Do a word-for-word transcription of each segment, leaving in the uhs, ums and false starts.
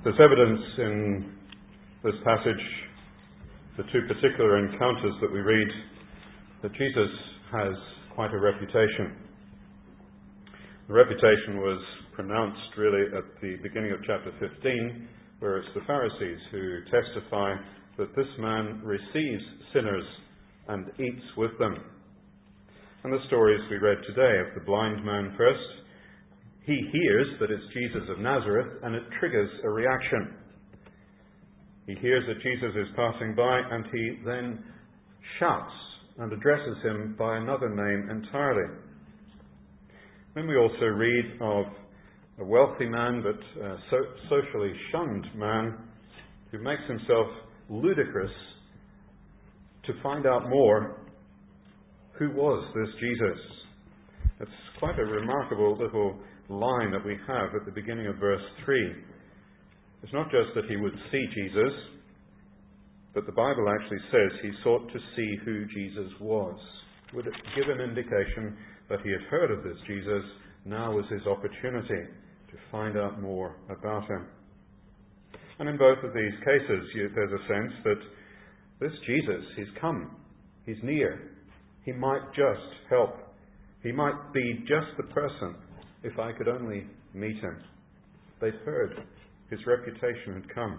There's evidence in this passage, the two particular encounters that we read, that Jesus has quite a reputation. The reputation was pronounced really at the beginning of chapter fifteen, where it's the Pharisees who testify that this man receives sinners and eats with them. And the stories we read today of the blind man first, he hears that it's Jesus of Nazareth and it triggers a reaction. He hears that Jesus is passing by and he then shouts and addresses him by another name entirely. Then we also read of a wealthy man but uh, so socially shunned man who makes himself ludicrous to find out more. Who was this Jesus? It's quite a remarkable little line that we have at the beginning of verse three. It's not just that he would see Jesus, but the Bible actually says he sought to see who Jesus was. Would it give an indication that he had heard of this Jesus? Now was his opportunity to find out more about him. And in both of these cases, you, there's a sense that this Jesus, he's come, he's near, he might just help. He might be just the person if I could only meet him. They'd heard his reputation had come.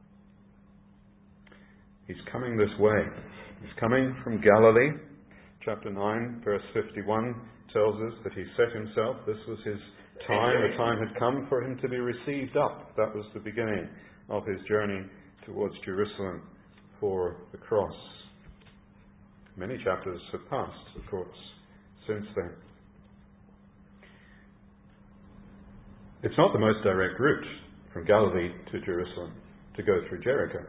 He's coming this way. He's coming from Galilee. Chapter nine, verse fifty-one tells us that he set himself. This was his time. The time had come for him to be received up. That was the beginning of his journey towards Jerusalem for the cross. Many chapters have passed, of course, since then. It's not the most direct route from Galilee to Jerusalem to go through Jericho.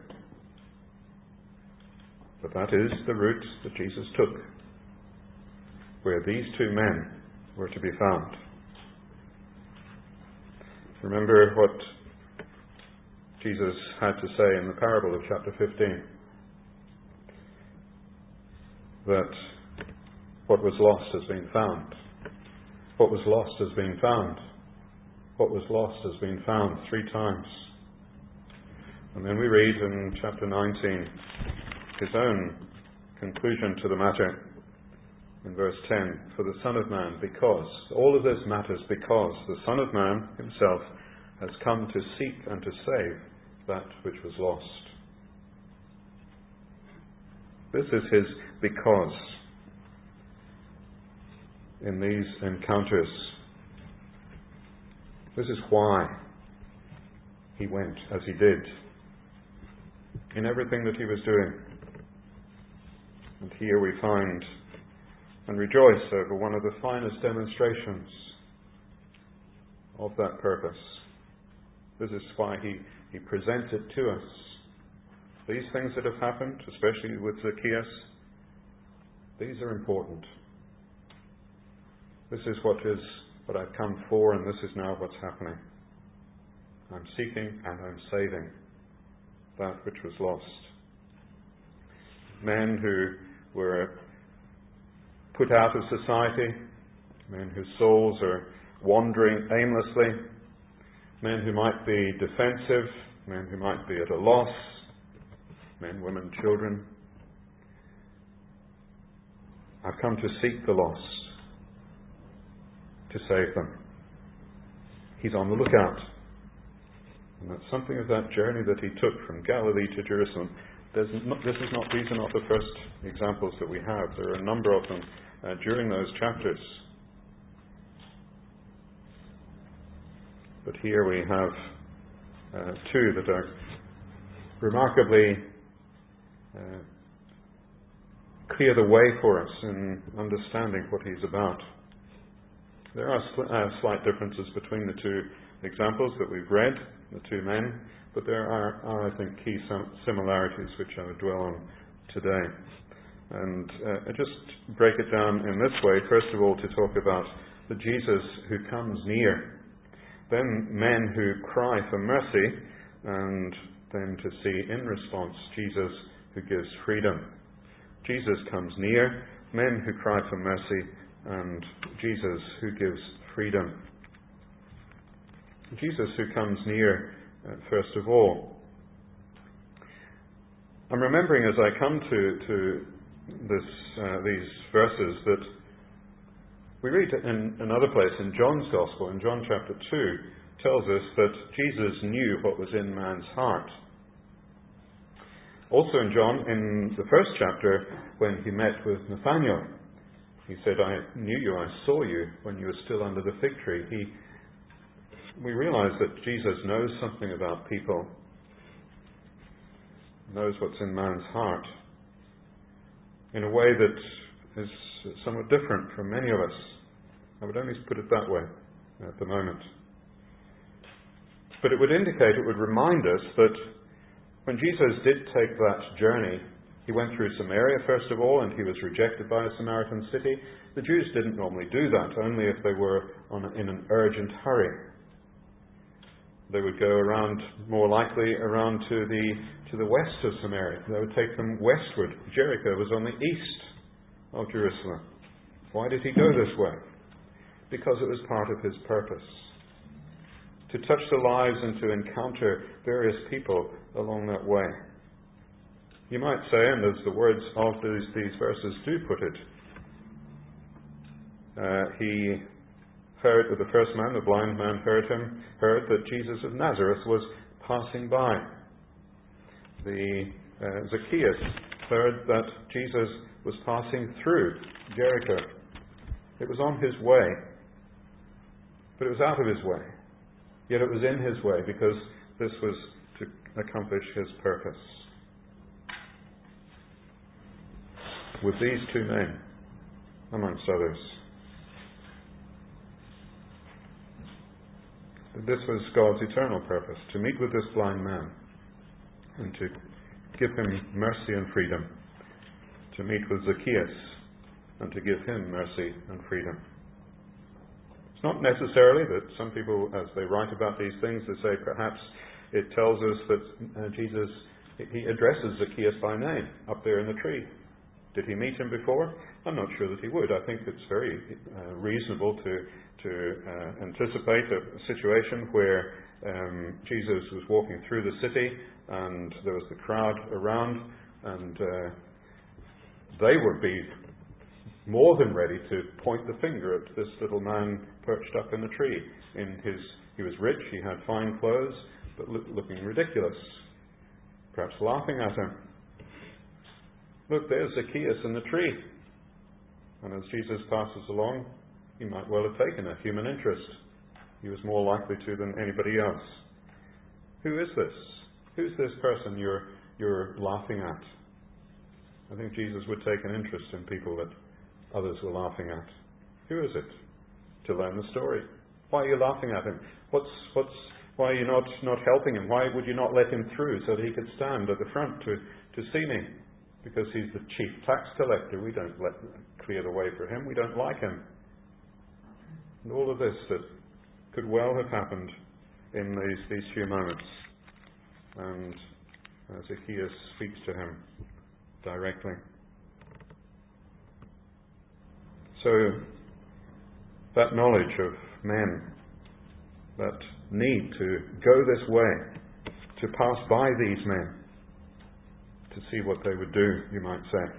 But that is the route that Jesus took, where these two men were to be found. Remember what Jesus had to say in the parable of chapter fifteen. That what was lost has been found. What was lost has been found. What was lost has been found three times. And then we read in chapter nineteen his own conclusion to the matter in verse ten. For the Son of Man, because, all of this matters because the Son of Man himself has come to seek and to save that which was lost. This is his because in these encounters. This is why he went as he did in everything that he was doing. And here we find and rejoice over one of the finest demonstrations of that purpose. This is why he, he presents it to us. These things that have happened, especially with Zacchaeus, these are important. This is what is what I've come for, and this is now what's happening. I'm seeking and I'm saving that which was lost. Men who were put out of society, men whose souls are wandering aimlessly, men who might be defensive, men who might be at a loss, men, women, children. I've come to seek the lost, to save them. He's on the lookout. And that's something of that journey that he took from Galilee to Jerusalem. There's not, this is not, these are not the first examples that we have. There are a number of them uh, during those chapters. But here we have uh, two that are remarkably uh, clear the way for us in understanding what he's about. There are sl- uh, slight differences between the two examples that we've read, the two men, but there are, are I think, key sim- similarities which I would dwell on today. And uh, I just break it down in this way. First of all, to talk about the Jesus who comes near. Then men who cry for mercy, and then to see in response Jesus who gives freedom. Jesus comes near, men who cry for mercy, and Jesus who gives freedom. Jesus who comes near uh, first of all. I'm remembering as I come to, to this, uh, these verses that we read in another place in John's Gospel, in John chapter two, tells us that Jesus knew what was in man's heart. Also in John, in the first chapter, when he met with Nathanael, he said, I knew you, I saw you when you were still under the fig tree. He, we realize that Jesus knows something about people, knows what's in man's heart, in a way that is somewhat different from many of us. I would only put it that way at the moment. But it would indicate, it would remind us that when Jesus did take that journey, he went through Samaria first of all, and he was rejected by a Samaritan city. The Jews didn't normally do that, only if they were on, in an urgent hurry. They would go around, more likely around to the to the west of Samaria. They would take them westward. Jericho was on the east of Jerusalem. Why did he go this way? Because it was part of his purpose, to touch the lives and to encounter various people along that way. You might say, and as the words of these, these verses do put it, uh, he heard, with the first man, the blind man heard him, heard that Jesus of Nazareth was passing by. The uh, Zacchaeus heard that Jesus was passing through Jericho. It was on his way, but it was out of his way. Yet it was in his way because this was to accomplish his purpose. With these two men, amongst others. This was God's eternal purpose, to meet with this blind man and to give him mercy and freedom, to meet with Zacchaeus and to give him mercy and freedom. It's not necessarily that some people, as they write about these things, they say perhaps it tells us that uh, Jesus, he addresses Zacchaeus by name up there in the tree. Did he meet him before? I'm not sure that he would. I think it's very uh, reasonable to to uh, anticipate a, a situation where um, Jesus was walking through the city and there was the crowd around, and uh, they would be more than ready to point the finger at this little man perched up in the tree. In his, he was rich, he had fine clothes, but look, looking ridiculous, perhaps laughing at him. Look, there's Zacchaeus in the tree. And as Jesus passes along, he might well have taken a human interest. He was more likely to than anybody else. Who is this? Who's this person you're you're laughing at? I think Jesus would take an interest in people that others were laughing at. Who is it? To learn the story. Why are you laughing at him? What's what's why are you not, not helping him? Why would you not let him through so that he could stand at the front to, to see me? Because he's the chief tax collector. We don't let clear the way for him. We don't like him. And all of this that could well have happened in these, these few moments. And uh, Zacchaeus speaks to him directly. So that knowledge of men, that need to go this way, to pass by these men, to see what they would do, you might say.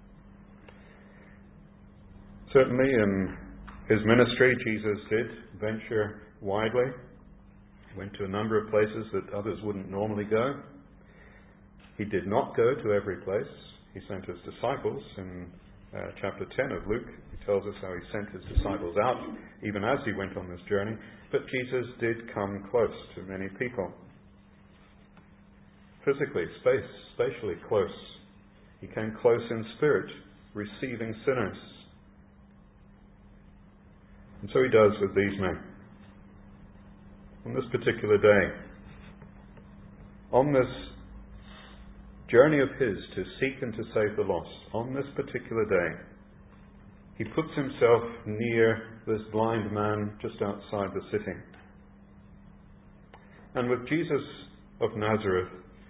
Certainly in his ministry, Jesus did venture widely. He went to a number of places that others wouldn't normally go. He did not go to every place. He sent his disciples. In uh, chapter ten of Luke, he tells us how he sent his disciples out, even as he went on this journey. But Jesus did come close to many people. Physically, space, spatially close. He came close in spirit, receiving sinners. And so he does with these men. On this particular day, on this journey of his to seek and to save the lost, on this particular day, he puts himself near this blind man just outside the city. And with Jesus of Nazareth,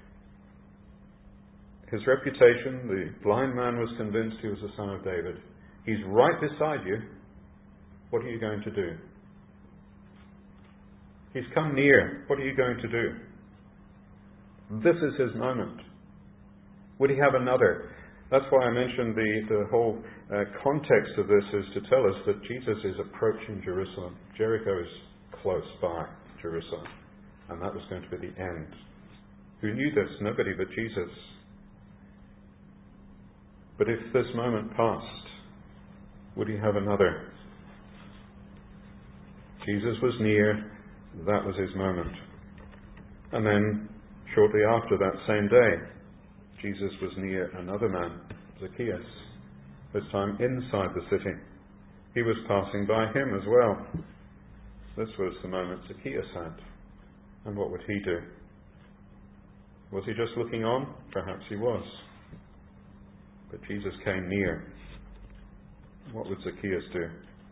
his reputation, the blind man was convinced he was the son of David. He's right beside you. What are you going to do? He's come near. What are you going to do? This is his moment. Would he have another? That's why I mentioned the, the whole uh, context of this is to tell us that Jesus is approaching Jerusalem. Jericho is close by Jerusalem. And that was going to be the end. Who knew this? Nobody but Jesus. But if this moment passed, would he have another? Jesus was near. That was his moment. And then, shortly after that same day, Jesus was near another man, Zacchaeus, this time inside the city. He was passing by him as well. This was the moment Zacchaeus had. And what would he do? Was he just looking on? Perhaps he was. But Jesus came near. What would Zacchaeus do?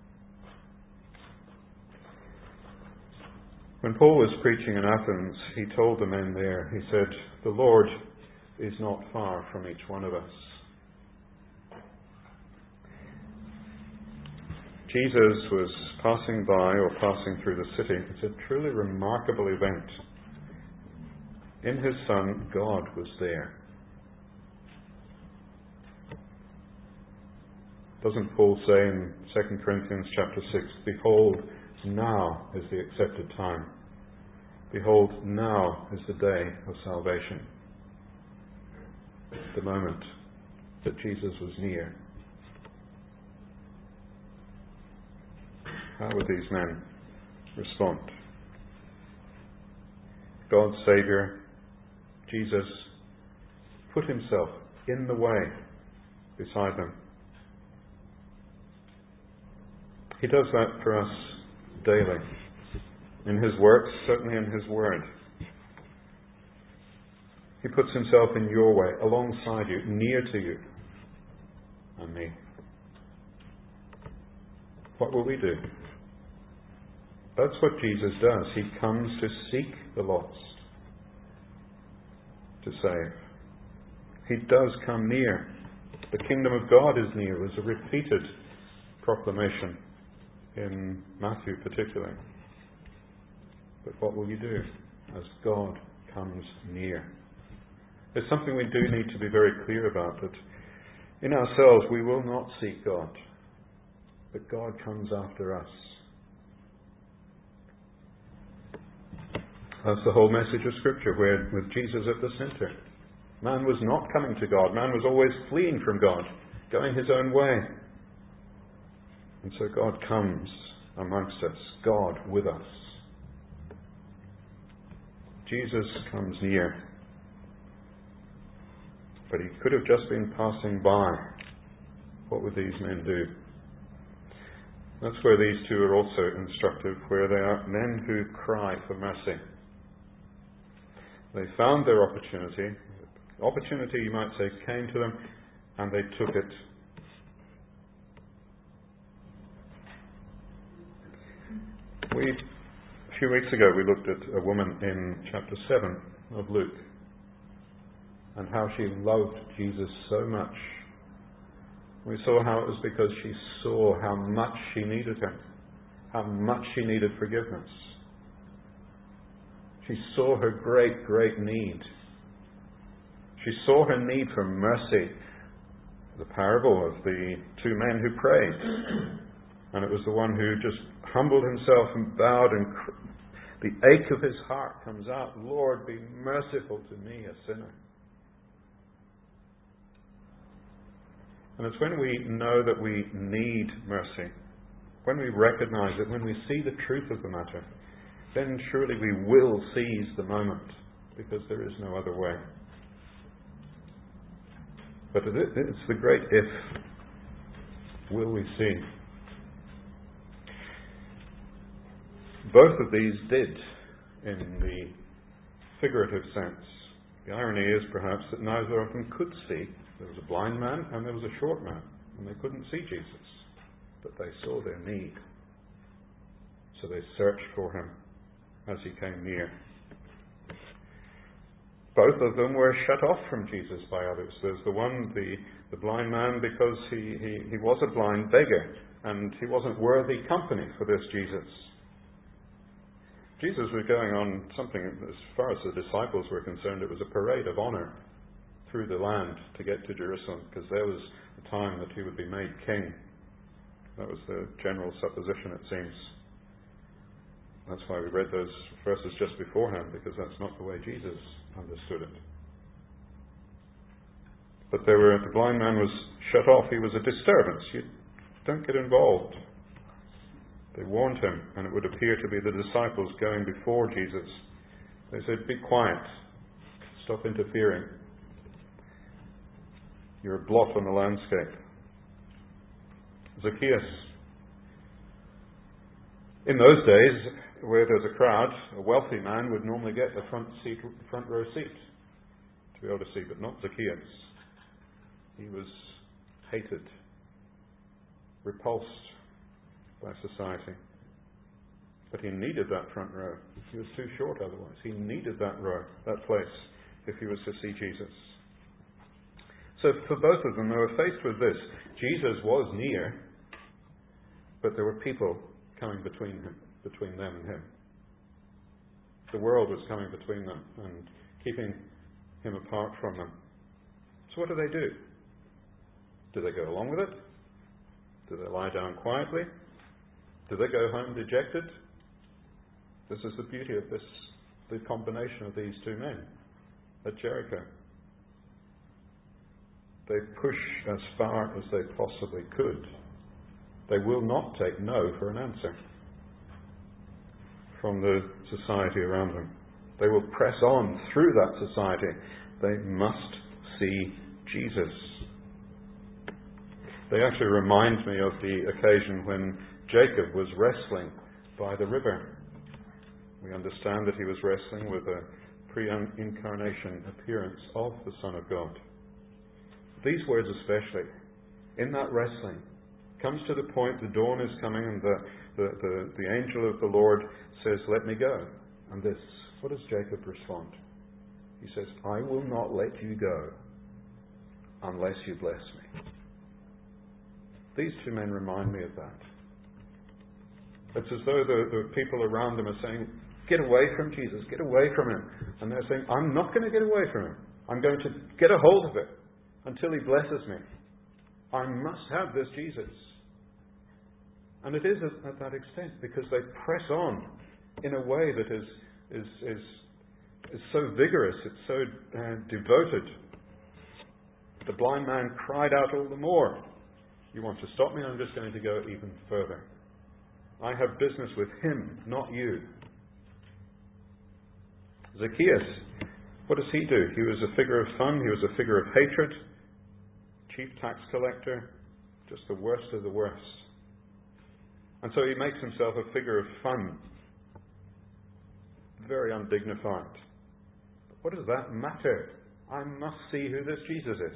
When Paul was preaching in Athens, he told the men there, he said, "The Lord is not far from each one of us." Jesus was passing by or passing through the city. It's a truly remarkable event. In his Son, God was there. Doesn't Paul say in Second Corinthians chapter six, "Behold, now is the accepted time. Behold, now is the day of salvation." The moment that Jesus was near. How would these men respond? God's Saviour, Jesus, put himself in the way beside them. He does that for us daily. In his works, certainly in his word. He puts himself in your way, alongside you, near to you and me. What will we do? That's what Jesus does. He comes to seek the lost, to save. He does come near. The kingdom of God is near was a repeated proclamation in Matthew particularly. But what will you do as God comes near? There's something we do need to be very clear about, that in ourselves we will not seek God, but God comes after us. That's the whole message of Scripture, where with Jesus at the centre. Man was not coming to God. Man was always fleeing from God, going his own way. And so God comes amongst us, God with us. Jesus comes near. But he could have just been passing by. What would these men do? That's where these two are also instructive, where they are men who cry for mercy. They found their opportunity. Opportunity, you might say, came to them, and they took it. We, a few weeks ago, we looked at a woman in chapter seven of Luke, and how she loved Jesus so much. We saw how it was because she saw how much she needed him, how much she needed forgiveness. She saw her great, great need. She saw her need for mercy. The parable of the two men who prayed. And it was the one who just humbled himself and bowed, and cr- the ache of his heart comes out, "Lord, be merciful to me, a sinner." And it's when we know that we need mercy, when we recognize it, when we see the truth of the matter, then surely we will seize the moment, because there is no other way. But it's the great if. Will we see? Both of these did, in the figurative sense. The irony is perhaps that neither of them could see. There was a blind man and there was a short man, and they couldn't see Jesus. But they saw their need. So they searched for him as he came near. Both of them were shut off from Jesus by others. There's the one, the, the blind man, because he, he, he was a blind beggar, and he wasn't worthy company for this Jesus. Jesus was going on something, as far as the disciples were concerned, it was a parade of honour through the land to get to Jerusalem, because there was a time that he would be made king. That was the general supposition, it seems. That's why we read those verses just beforehand, because that's not the way Jesus understood it. But there were, the blind man was shut off. He was a disturbance. You don't get involved. They warned him, and it would appear to be the disciples going before Jesus. They said, "Be quiet. Stop interfering. You're a blot on the landscape." Zacchaeus. In those days, where there's a crowd, a wealthy man would normally get the front seat, front row seat to be able to see, but not Zacchaeus. He was hated, repulsed by society. But he needed that front row. He was too short otherwise. He needed that row, that place, if he was to see Jesus. So for both of them, they were faced with this. Jesus was near, but there were people coming between him, between them and him. The world was coming between them and keeping him apart from them. So what do they do? Do they go along with it? Do they lie down quietly? Do they go home dejected? This is the beauty of this, the combination of these two men at Jericho. They push as far as they possibly could. They will not take no for an answer from the society around them. They will press on through that society. They must see Jesus. They actually remind me of the occasion when Jacob was wrestling by the river. We understand that he was wrestling with a pre-incarnation appearance of the Son of God. These words especially, in that wrestling, comes to the point the dawn is coming and the, the, the, the angel of the Lord says, "Let me go." And this, what does Jacob respond? He says, "I will not let you go unless you bless me." These two men remind me of that. It's as though the, the people around them are saying, "Get away from Jesus, get away from him." And they're saying, "I'm not going to get away from him. I'm going to get a hold of it until he blesses me. I must have this Jesus." And it is at, at that extent, because they press on in a way that is is is, is so vigorous, it's so uh, devoted. The blind man cried out all the more, "You want to stop me? I'm just going to go even further. I have business with him, not you." Zacchaeus, what does he do? He was a figure of fun. He was a figure of hatred. Chief tax collector, just the worst of the worst. And so he makes himself a figure of fun. Very undignified. But what does that matter? I must see who this Jesus is.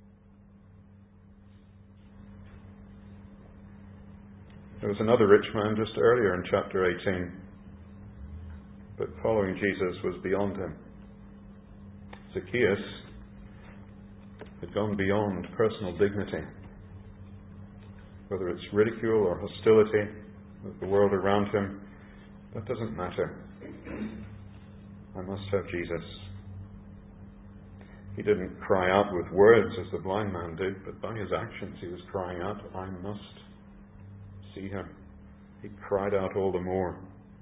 There was another rich man just earlier in chapter eighteen. But following Jesus was beyond him. Zacchaeus had gone beyond personal dignity. Whether it's ridicule or hostility with the world around him, that doesn't matter. I must have Jesus. He didn't cry out with words as the blind man did, but by his actions he was crying out, "I must see him." He cried out all the more.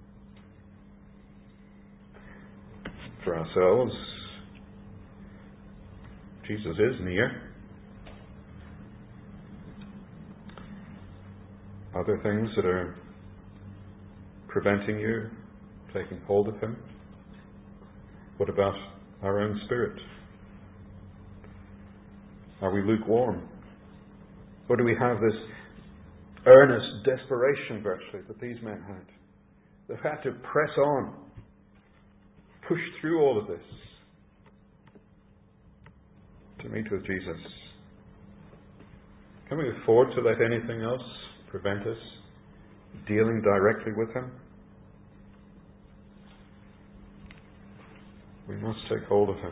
For ourselves, Jesus is near. Are there things that are preventing you taking hold of him? What about our own spirit? Are we lukewarm? Or do we have this earnest desperation, virtually, that these men had? They've had to press on, push through all of this to meet with Jesus. Can we afford to let anything else prevent us dealing directly with him? We must take hold of him.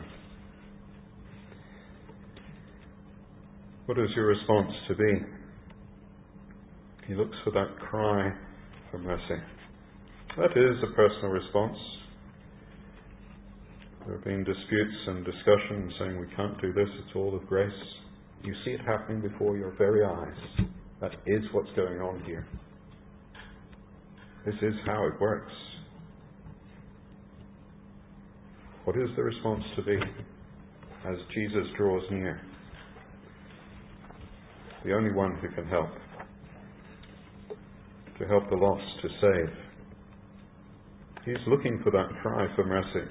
What is your response to be? He looks for that cry for mercy. That is a personal response. There have been disputes and discussions saying we can't do this, it's all of grace. You see it happening before your very eyes. That is what's going on here. This is how it works. What is the response to be as Jesus draws near? The only one who can help. To help the lost, to save. He's looking for that cry for mercy.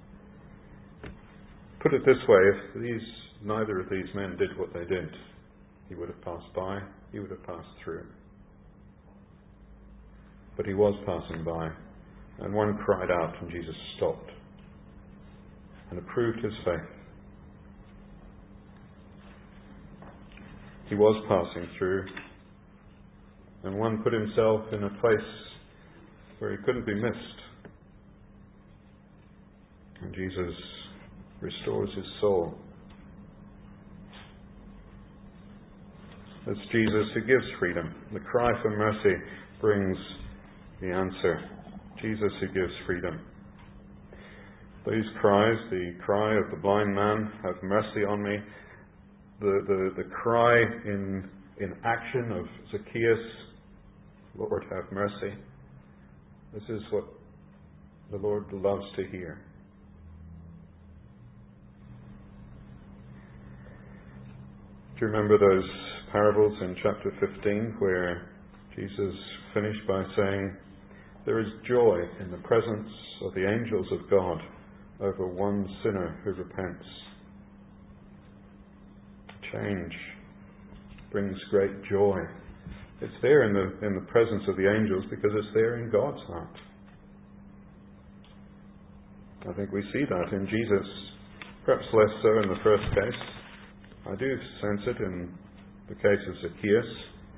Put it this way, if these neither of these men did what they did, he would have passed by, he would have passed through. But he was passing by, and one cried out, and Jesus stopped and approved his faith. He was passing through, and one put himself in a place where he couldn't be missed. And Jesus restores his soul. It's Jesus who gives freedom. The cry for mercy brings the answer. Jesus who gives freedom. These cries, the cry of the blind man, have mercy on me. The, the, the cry in, in action of Zacchaeus, Lord, have mercy. This is what the Lord loves to hear. Do you remember those parables in chapter fifteen where Jesus finished by saying, there is joy in the presence of the angels of God over one sinner who repents. Change brings great joy. It's there in the in the presence of the angels because it's there in God's heart. I think we see that in Jesus, perhaps less so in the first case. I do sense it in the case of Zacchaeus.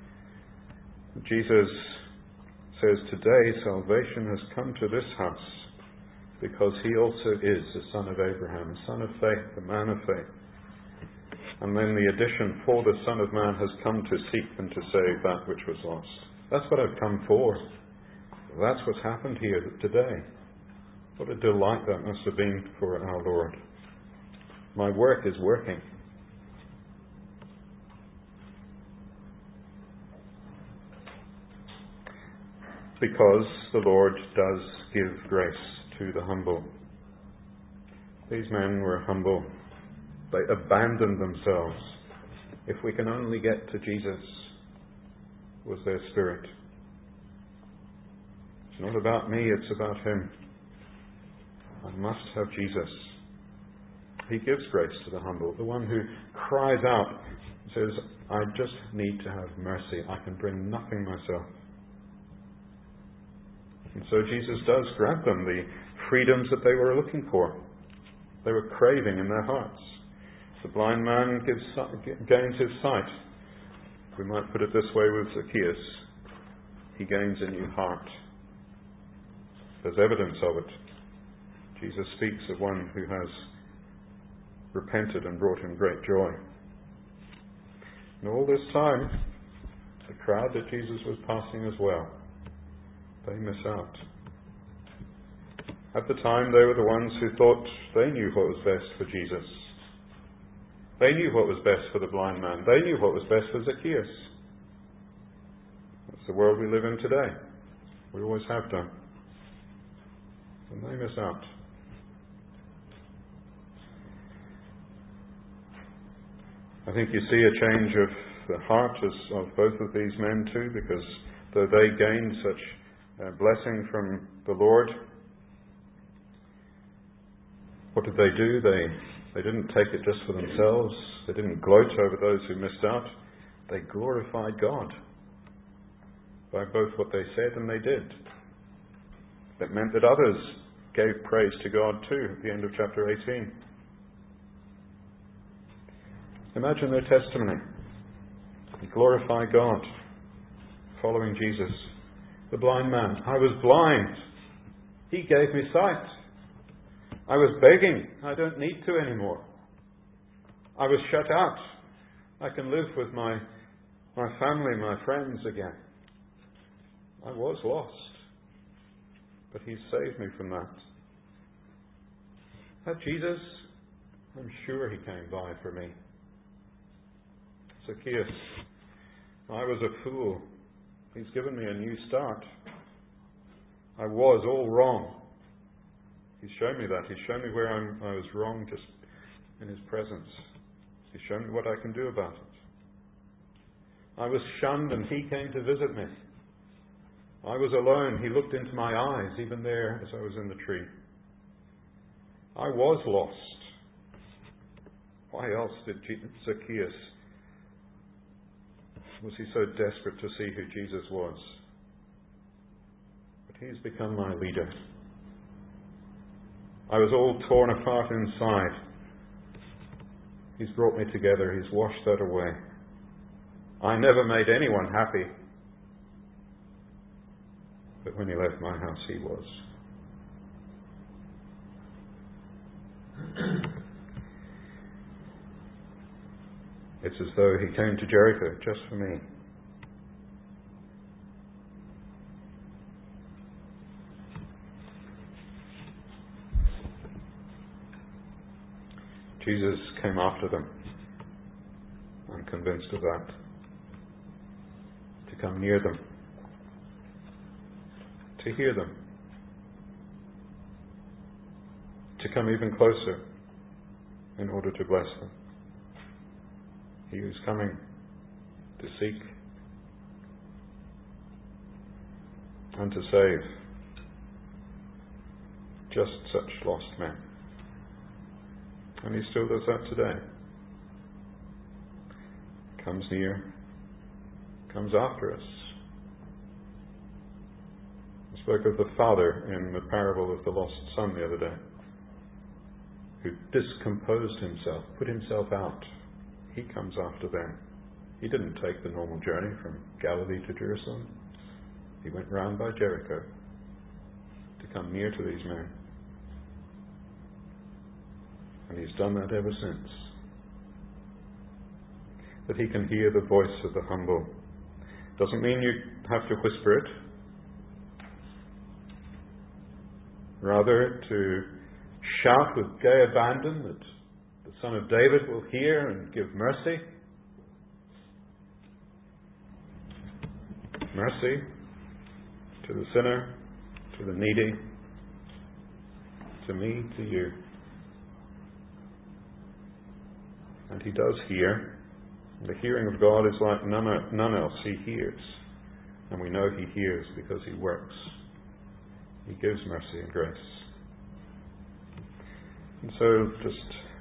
Jesus says, today salvation has come to this house because he also is the son of Abraham, the son of faith, the man of faith. And then the addition, for the Son of Man has come to seek and to save that which was lost. That's what I've come for. That's what's happened here today. What a delight that must have been for our Lord. My work is working. Because the Lord does give grace to the humble. These men were humble. They abandoned themselves. If we can only get to Jesus, was their spirit. It's not about me, it's about him. I must have Jesus. He gives grace to the humble. The one who cries out and says, I just need to have mercy. I can bring nothing myself. And so Jesus does grant them the freedoms that they were looking for. They were craving in their hearts. The blind man gives, gains his sight. We might put it this way with Zacchaeus. He gains a new heart. There's evidence of it. Jesus speaks of one who has repented and brought him great joy. And all this time, the crowd that Jesus was passing as well, they miss out. At the time, they were the ones who thought they knew what was best for Jesus. They knew what was best for the blind man. They knew what was best for Zacchaeus. That's the world we live in today. We always have done. And they miss out. I think you see a change of the heart of both of these men too, because though they gained such a blessing from the Lord, what did they do? They They didn't take it just for themselves. They didn't gloat over those who missed out. They glorified God by both what they said and they did. It meant that others gave praise to God too at the end of chapter eighteen. Imagine their testimony. They glorify God, following Jesus. The blind man, I was blind. He gave me sight. I was begging. I don't need to anymore. I was shut out. I can live with my, my family, my friends again. I was lost. but He saved me from that. That Jesus, I'm sure He came by for me. Zacchaeus, I was a fool. He's given me a new start. I was all wrong. He's shown me that. He's shown me where I'm, I was wrong just in His presence. He's shown me what I can do about it. I was shunned and He came to visit me. I was alone. He looked into my eyes, even there as I was in the tree. I was lost. Why else did Zacchaeus, was he so desperate to see who Jesus was? But He's become my leader. I was all torn apart inside. He's brought me together. He's washed that away. I never made anyone happy. But when He left my house, He was. It's as though He came to Jericho just for me. Jesus came after them. I'm convinced of that. To come near them. To hear them. To come even closer in order to bless them. He was coming to seek and to save just such lost men. And He still does that today. Comes near, comes after us. I spoke of the father in the parable of the lost son the other day, who discomposed himself, put himself out. He comes after them. He didn't take the normal journey from Galilee to Jerusalem. He went round by Jericho to come near to these men. And He's done that ever since. That He can hear the voice of the humble. Doesn't mean you have to whisper it. Rather, to shout with gay abandon that the Son of David will hear and give mercy. Mercy to the sinner, to the needy, to me, to you. And He does hear. The hearing of God is like none, none else. He hears. And we know He hears because He works. He gives mercy and grace. And so just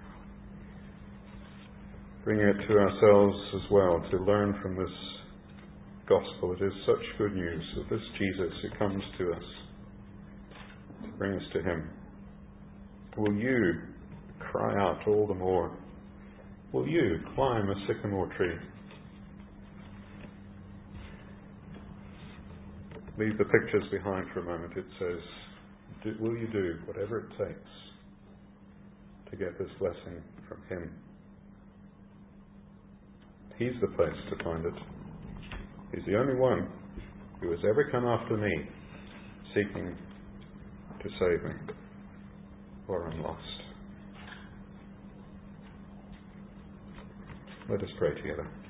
bringing it to ourselves as well, to learn from this gospel. It is such good news of this Jesus who comes to us to bring us to Him. Will you cry out all the more? Will you climb a sycamore tree? Leave the pictures behind for a moment. It says, do, will you do whatever it takes to get this blessing from Him? He's the place to find it. He's the only one who has ever come after me, seeking to save me, or I'm lost. Let us pray together.